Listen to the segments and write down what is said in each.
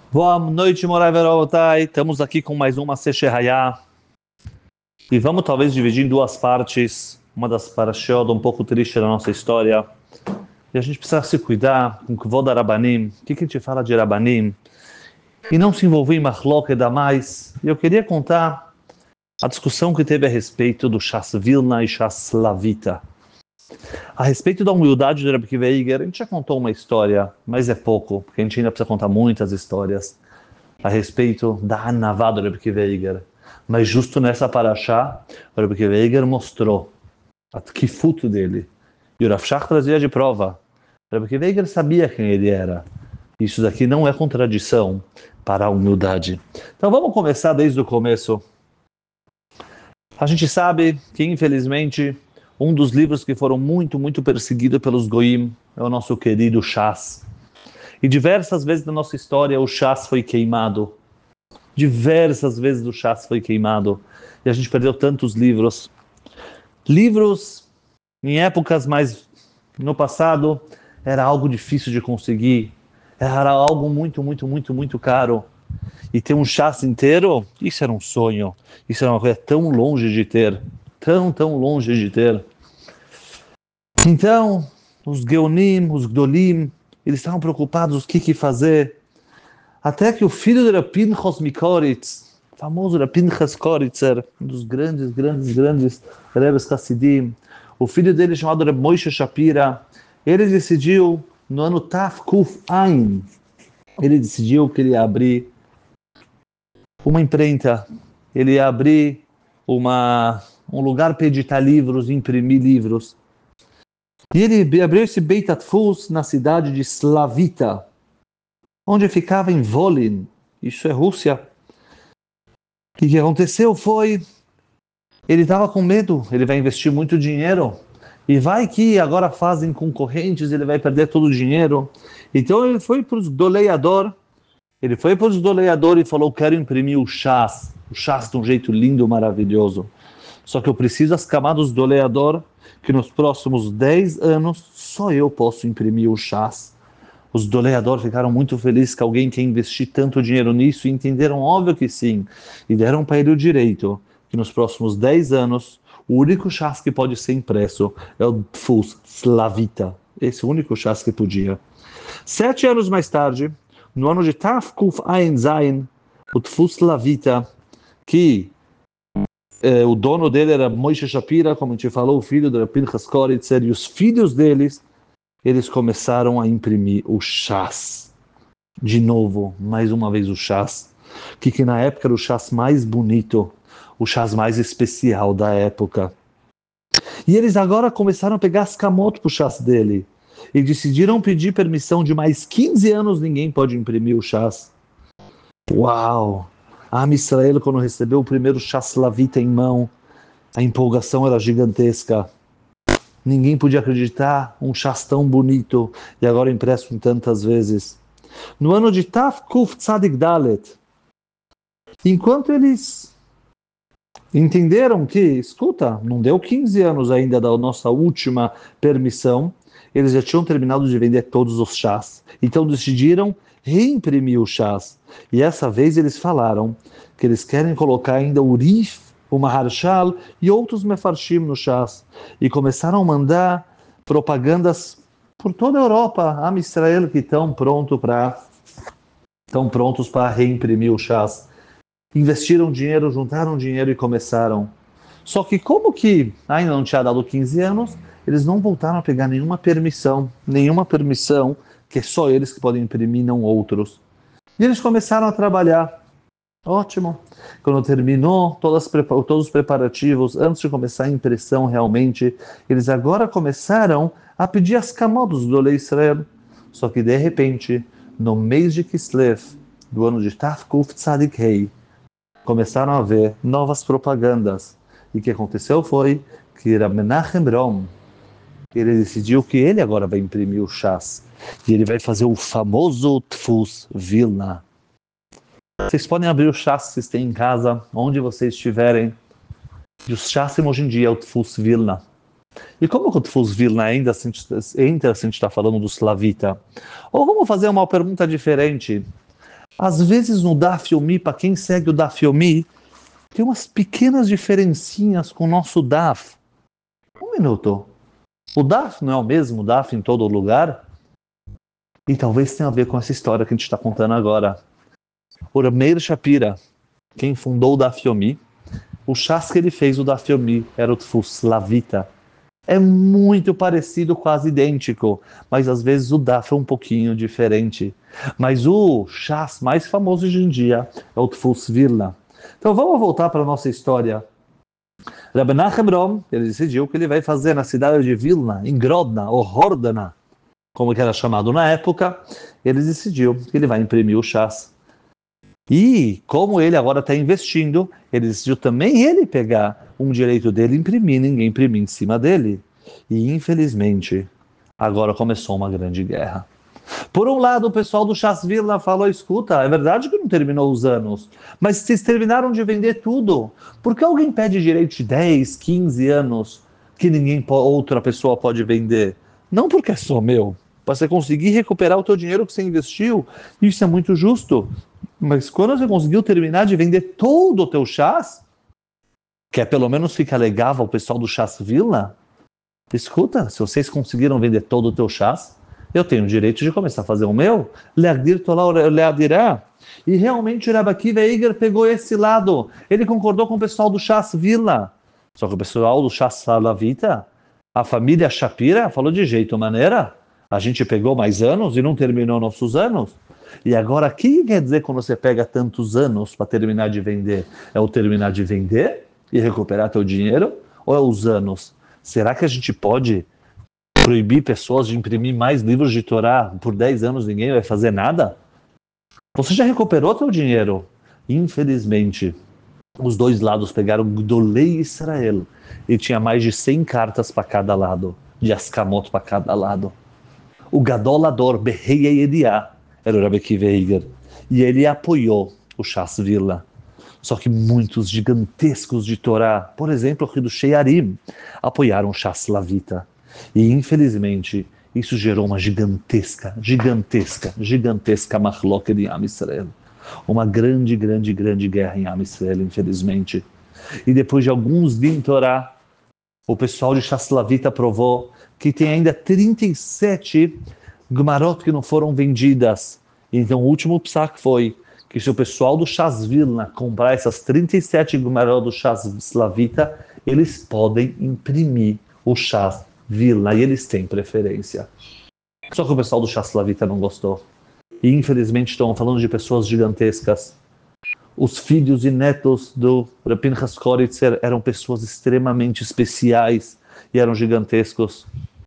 Boa noite, Morai Verotai. Estamos aqui com mais uma Sechehayá. E vamos talvez dividir em duas partes. Uma das parashiot um pouco triste da nossa história. E a gente precisa se cuidar com o Kvod Rabanim. O que a gente fala de Rabanim? E não se envolver em Machloked a mais. E eu queria contar a discussão que teve a respeito do Shas Vilna e Shas Lavita. A respeito da humildade do Rebbe Akiva Eiger, a gente já contou uma história, mas é pouco, porque a gente ainda precisa contar muitas histórias a respeito da Anavá do Rebbe Akiva Eiger. Mas justo nessa paraxá, o Rebbe Akiva Eiger mostrou a tkifut dele. E o Rav Shach trazia de prova. O Rebbe Akiva Eiger sabia quem ele era. Isso daqui não é contradição para a humildade. Então vamos começar desde o começo. A gente sabe que, infelizmente, um dos livros que foram muito perseguidos pelos Goim é o nosso querido Shas. E diversas vezes na nossa história o Shas foi queimado. Diversas vezes o Shas foi queimado. E a gente perdeu tantos livros. Livros, em épocas mais no passado, era algo difícil de conseguir. Era algo muito caro. E ter um Shas inteiro, isso era um sonho. Isso era uma coisa tão longe de ter. Tão longe de ter. Então, os Geonim, os Gdolim, eles estavam preocupados o que fazer. Até que o filho de Rav Pinchas Mikoritz, famoso Rav Pinchas Koritzer, um dos grandes Rebes Hassidim, o filho dele chamado Reb Moshe Shapira, ele decidiu, no ano Taf Kuf Ain, ele decidiu que ele ia abrir uma imprenta, ele ia abrir um lugar para editar livros, imprimir livros. E ele abriu esse Beit Atfus na cidade de Slavita, onde ficava em Volyn, isso é Rússia. E o que aconteceu foi, ele estava com medo, ele vai investir muito dinheiro, e vai que agora fazem concorrentes, ele vai perder todo o dinheiro. Então ele foi para os doleador, e falou, quero imprimir o chás de um jeito lindo, maravilhoso. Só que eu preciso das camadas do doleador, que nos próximos 10 anos só eu posso imprimir o chás. Os doleadores ficaram muito felizes que alguém quer investir tanto dinheiro nisso e entenderam, óbvio que sim, e deram para ele o direito que nos próximos 10 anos o único chás que pode ser impresso é o Tfus Slavita. Esse é o único chás que podia. 7 anos mais tarde, no ano de Tafkuf Ein Zain, o Tfus Slavita, que o dono dele era Moshe Shapira, como a gente falou, o filho do Pinchas Koritzer, e os filhos deles, eles começaram a imprimir o chás. De novo, mais uma vez o chás. Que na época era o chás mais bonito, o chás mais especial da época. E eles agora começaram a pegar as camotes pro chás dele. E decidiram pedir permissão de mais 15 anos, ninguém pode imprimir o chás. Uau! A Am Israel, quando recebeu o primeiro chás Lavita em mão, a empolgação era gigantesca. Ninguém podia acreditar, um chás tão bonito, e agora impresso em tantas vezes. No ano de Taf Kuf Tzadik Dalet, enquanto eles entenderam que, escuta, não deu 15 anos ainda da nossa última permissão, eles já tinham terminado de vender todos os chás. Então decidiram reimprimir o chás. E essa vez eles falaram que eles querem colocar ainda o Rif, o Maharshal e outros Mefarshim no chás. E começaram a mandar propagandas por toda a Europa, a Israel, que estão prontos para reimprimir o chás. Investiram dinheiro, juntaram dinheiro e começaram. Só que como que ainda não tinha dado 15 anos, eles não voltaram a pegar nenhuma permissão, que é só eles que podem imprimir, não outros. E eles começaram a trabalhar. Ótimo. Quando terminou todos os preparativos, antes de começar a impressão realmente, eles agora começaram a pedir as camodas do Olei Israel. Só que de repente, no mês de Kislev, do ano de Tafkuf Tzadik Hei, começaram a ver novas propagandas. E o que aconteceu foi que Rab Menachem Rom, ele decidiu que ele agora vai imprimir o chás. E ele vai fazer o famoso Tfus Vilna. Vocês podem abrir o chás que vocês têm em casa, onde vocês estiverem. E o chás hoje em dia é o Tfus Vilna. E como que o Tfus Vilna ainda entra se a gente está falando do Slavita? Ou vamos fazer uma pergunta diferente. Às vezes no Daf Yomi, para quem segue o Daf Yomi, tem umas pequenas diferencinhas com o nosso Daf. Um minuto. O Daf não é o mesmo Daf em todo lugar? E talvez tenha a ver com essa história que a gente está contando agora. O Meir Shapira, quem fundou o Daf Yomi, o chás que ele fez o Daf Yomi era o Tfus Lavita. É muito parecido, quase idêntico, mas às vezes o Daf é um pouquinho diferente. Mas o chás mais famoso hoje em dia é o Tfus Vilna. Então vamos voltar para a nossa história. Rabbi Nachem Rom, ele decidiu que ele vai fazer na cidade de Vilna, em Grodna, ou Hordana, como que era chamado na época, ele decidiu que ele vai imprimir o chás. E como ele agora está investindo, ele decidiu também ele pegar um direito dele e imprimir, ninguém imprimir em cima dele. E infelizmente, agora começou uma grande guerra. Por um lado, o pessoal do Chás Vilna falou, escuta, é verdade que não terminou os anos, mas vocês terminaram de vender tudo. Por que alguém pede direito de 10, 15 anos que outra pessoa pode vender? Não porque é só meu, para você conseguir recuperar o teu dinheiro que você investiu, isso é muito justo. Mas quando você conseguiu terminar de vender todo o teu chás, que é pelo menos fica legal ao pessoal do Chás Vilna, escuta, se vocês conseguiram vender todo o teu chás, eu tenho o direito de começar a fazer o meu. Leadir tolar leadirá. E realmente o Rabbi Akiva Eiger pegou esse lado. Ele concordou com o pessoal do Chás Vilna. Só que o pessoal do Chás Lavita, a família Shapira, falou de jeito maneira. A gente pegou mais anos e não terminou nossos anos. E agora, o que quer dizer quando você pega tantos anos para terminar de vender? É o terminar de vender e recuperar teu dinheiro? Ou é os anos? Será que a gente pode proibir pessoas de imprimir mais livros de Torá por 10 anos, ninguém vai fazer nada? Você já recuperou teu dinheiro? Infelizmente, os dois lados pegaram Gdolei Israel e tinha mais de 100 cartas para cada lado, de Askamot para cada lado. O Gadolador Behei Ediá era o Rabbi Akiva Eiger, e ele apoiou o Chás Vilna. Só que muitos gigantescos de Torá, por exemplo, o do Shearim, apoiaram o Chás Lavita. E infelizmente, isso gerou uma gigantesca machloket em Am Israel. Uma grande guerra em Am Israel, infelizmente. E depois de alguns din Torá, o pessoal de Chás Lavita provou que tem ainda 37 Gemarot que não foram vendidas. Então o último psak foi que se o pessoal do Chás Vilna comprar essas 37 Gemarot do Chás Lavita, eles podem imprimir o Chás Vilna e eles têm preferência. Só que o pessoal do Chás Lavita não gostou. E infelizmente estão falando de pessoas gigantescas. Os filhos e netos do Reb Pinchas Koritzer eram pessoas extremamente especiais e eram gigantescos.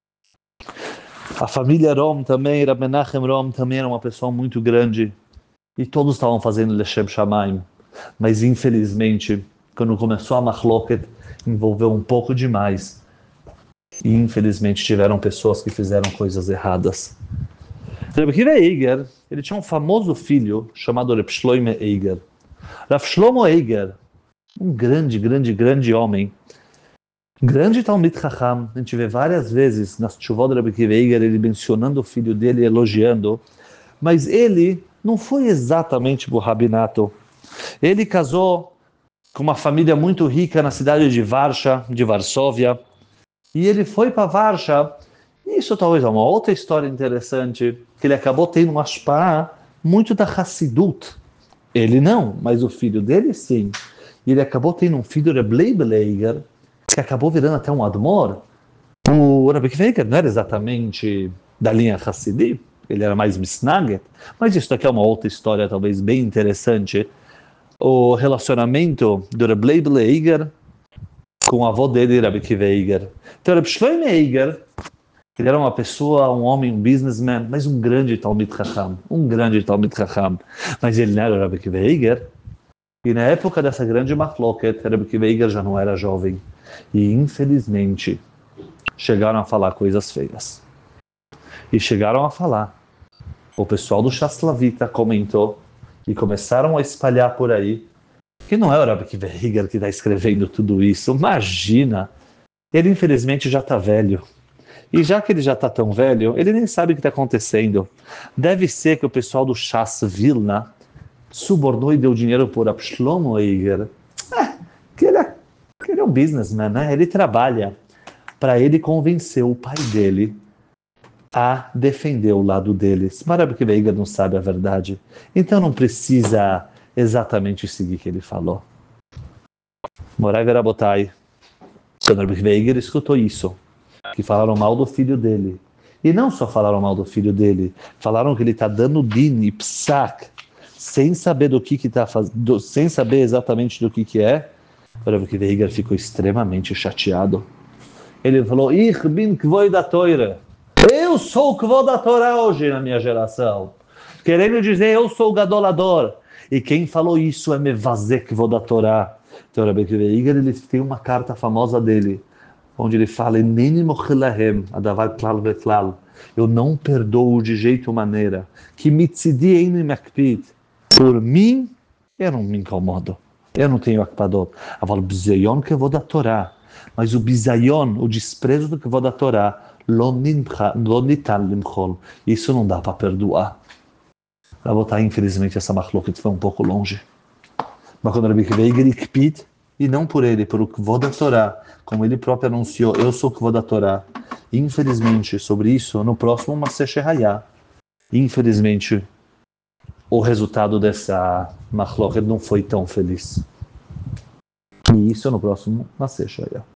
A família Rom também, Reb Menachem Rom também era uma pessoa muito grande. E todos estavam fazendo Leshem Shamayim. Mas infelizmente, quando começou a Machloket, envolveu um pouco demais. E infelizmente tiveram pessoas que fizeram coisas erradas. Reb Akiva Eiger, ele tinha um famoso filho chamado Reb Shlomo Eiger. Rav Shlomo Eiger, um grande homem. Grande Talmid Chacham, a gente vê várias vezes nas Tshuvot do Reb Akiva Eiger, ele mencionando o filho dele, elogiando. Mas ele não foi exatamente para o rabinato. Ele casou com uma família muito rica na cidade de Varsóvia. E ele foi para Varsha. Isso talvez é uma outra história interessante, que ele acabou tendo uma ashpah muito da Hassidut. Ele não, mas o filho dele sim. E ele acabou tendo um filho, Reb Leibel Eiger, que acabou virando até um Admor. O Reb Akiva Eiger não era exatamente da linha Hassidim, ele era mais Misnaget, mas isso daqui é uma outra história talvez bem interessante. O relacionamento do Reb Leibel Eiger com o avô dele, Reb Akiva Eiger. Então, Reb Shlomo Eiger, ele era uma pessoa, um homem, um businessman, mas um grande Talmid Chacham, Mas ele não era o Reb Akiva Eiger. E na época dessa grande machloket, Reb Akiva Eiger já não era jovem. E infelizmente, chegaram a falar coisas feias. E chegaram a falar. O pessoal do Chás Lavita comentou e começaram a espalhar por aí que não é o Reb Akiva Eiger que está escrevendo tudo isso. Imagina! Ele infelizmente já está velho. E já que ele já está tão velho, ele nem sabe o que está acontecendo. Deve ser que o pessoal do Chás Vilna subornou e deu dinheiro por Shlomo Eiger. Que ele é um businessman, né? Ele trabalha para ele convencer o pai dele a defender o lado deles. Mas Rabbi Akiva Eiger não sabe a verdade. Então não precisa exatamente seguir o que ele falou. Morai Verabotai. Quando Rabbi Akiva Eiger escutou isso, que falaram mal do filho dele. E não só falaram mal do filho dele, falaram que ele está dando din e psak, sem saber do que está fazendo, sem saber exatamente do que é. O Rabbi Akiva Eiger ficou extremamente chateado. Ele falou: Ich bin kvod da Torah. Eu sou o kvod da Torá hoje na minha geração. Querendo dizer, eu sou o gadolador. E quem falou isso é Mevazek kvod da Torá. Então, Rabbi Akiva Eiger, ele tem uma carta famosa dele, onde ele fala: Eneni mochilahem, adavar klal veklal. Eu não perdoo de jeito maneira. Que mitzidi eini makpid. Por mim, eu não me incomodo. Eu não tenho akpadot. Aval bizayon kvod da Torá. Mas o bizayon, o desprezo do kvod da Torá, lo nitan limchol. Isso não dá para perdoar. Para botar, infelizmente, essa machloket foi um pouco longe. Mas quando Rabbi Akiva Eiger ikpid, e não por ele, pelo kvod da Torá, como ele próprio anunciou, eu sou o kvod da Torá. Infelizmente, sobre isso, no próximo Maseh Shehayah, infelizmente, o resultado dessa machloket não foi tão feliz. E isso no próximo Maseh Shehayah.